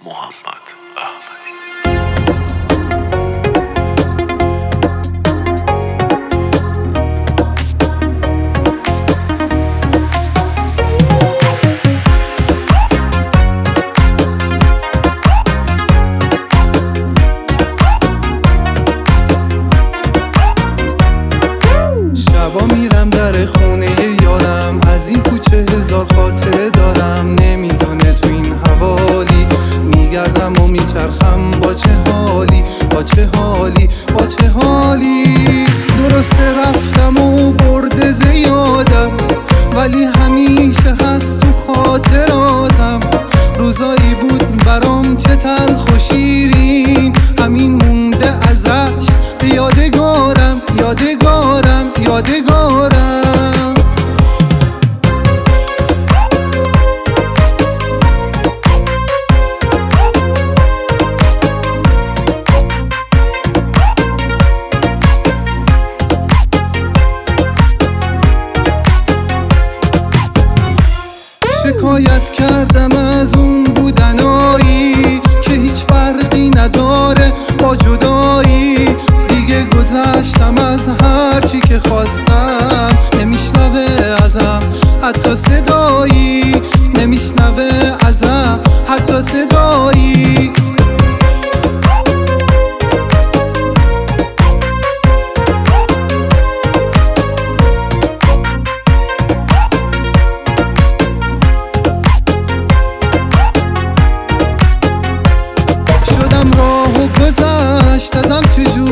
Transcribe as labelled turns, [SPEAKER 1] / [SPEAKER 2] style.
[SPEAKER 1] محمد احمدی.
[SPEAKER 2] شبا میرم در خونه یادم، از این کوچه هزار خاطره دارم. نمیدونه تو این حوالی میگردم و میچرخم، با چه حالی، با چه حالی، با چه حالی. درسته رفتم و برده زیادم، ولی همیشه هست تو خاطراتم. روزایی بود برام چه تلخ و شیرین، همین مونده ازش به یادگارم، یادگارم، یادگارم. شکایت کردم از اون بودنایی که هیچ فرقی نداره با جدایی. دیگه گذشتم از هر چی که خواستم، نمیشنوه ازم حتی صدایی، نمیشنوه ازم حتی صدایی. شدم راه و گذشت ازم چجور